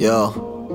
یا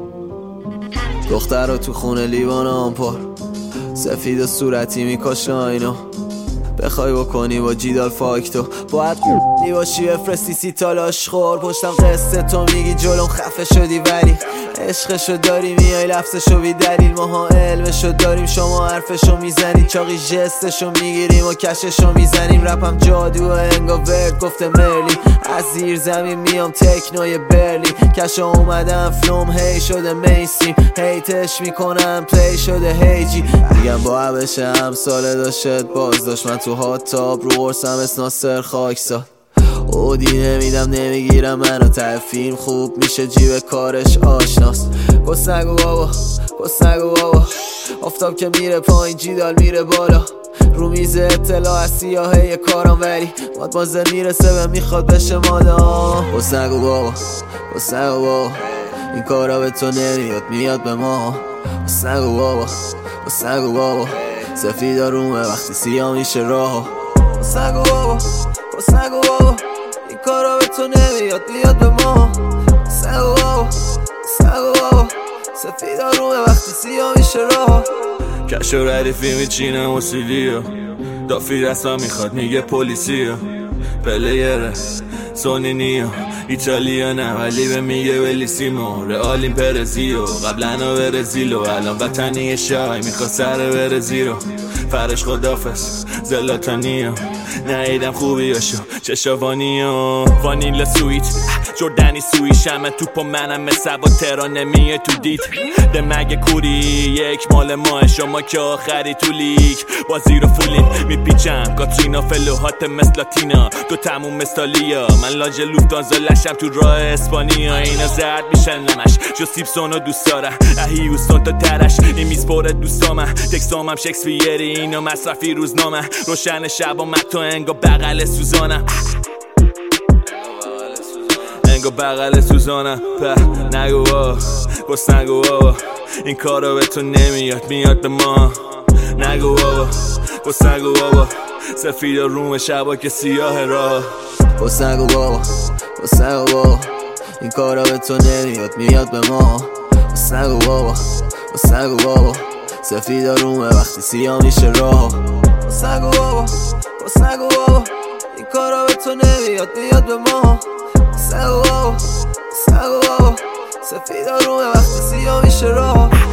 دختر رو تو خونه لیوان آمپر سفید و صورتی میکشه اینو بخوای بکنی با جیدال فاکتو باید باشی بفرستی 30 تا لاشخور پشتم قصه تو میگی جلوم خفه شدی ولی عشقشو داری میای لفظشو بی دلیل ماها علمشو داریم شما حرفشو میزنید چاقی جستشو میگیریم و کششو میزنیم رپم جادو انگا ورد گفته مرلی از زیر زمین میام تکنوی برلی کشو اومدم فلوم هی شده میسیم هیتش میکنم پلی شده هیجی میگم با عبش هم ساله داشت باز داشت من تو هات تاب رو قرصم اس ناصر خاکساد اودی نمیدم نمیگیرم منو ته فیلم خوب میشه جیب کارش آشناست کس نگو بابا کس نگو بابا آفتاب که میره پایین جیدال میره بالا رو میز اطلاع از سیاهه کارم ولی مادمازل میرسه به میخواد بشه مادام کس نگو بابا کس نگو بابا این کارا به تو نمیاد میاد به ما کس نگو بابا کس نگو بابا سفیدا رومه وقتی سیاه میشه راه کس نگو بابا کس نگو بابا این کارا به تو نمیاد میاد به ما کس نگو بابا کس نگو بابا سفیدا رومه وقتی سیاه میشه راه کش و ردیفی میچینه موسیلیو دافی رسما میخواد میگه پلیسیو پلیره سونینیو ایتالیانه ولی به میگه ولیسیمو رئالیم پرزیو قبلا برزیلو الان وطنی شای میخواد سر برزیرو فرش خدافز زلاتانیو نهیدم خوبیاشو چشاوانیو وانیلا سویت جردنی سوی شمه توپ و منم مثل با ترانه میه تو دیت دمگه کوری یک مال ماه شما که آخری تو لیگ بازی رو فولین میپیچم کاترینا فلوهات مثل لاتینا تو تموم مثالیا من لاج لوفتانزا لشم تو راه اسپانیا اینا زرد میشن نمش جو سیبسونو دوست دارم اهیوستون تا ترش این میز پره دوستامم تکسامم شکسپیری اینا مصرفی روزنامه روشن شب و متو انگا بغل سوزانم انگا بغل سوزانم په نگو بابا بس نگو بابا این کارا به تو نمیاد میاد به ما نگو بابا بس نگو بابا سفید روم شبا که سیاه راه بس نگو بابا بس نگو بابا این کارا به تو نمیاد میاد به ما بس نگو بابا بس نگو بابا سفید رومه وقتی سیاه میشه راه بس نگو بابا بس نگو بابا این کارا به تو نمیاد میاد به ما بس نگو بابا بس نگو بابا سفید رومه وقتی سیاه میشه راه